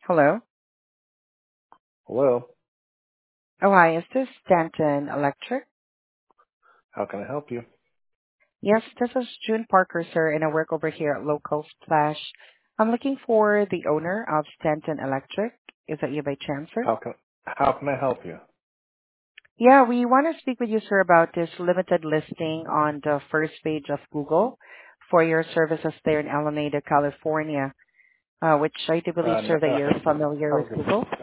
Hello. Hello, Oh, hi. Is this Stanton Electric? how can I help you? Yes, this is June Parker, sir, and I work over here at Local Splash. I'm looking for the owner of Stanton Electric. Is that you by chance, sir? How can I help you? Yeah, we want to speak with you, sir, about this limited listing on the first page of Google for your services there in Alameda, California, which I do believe, No, sir, that you're familiar with okay. Google.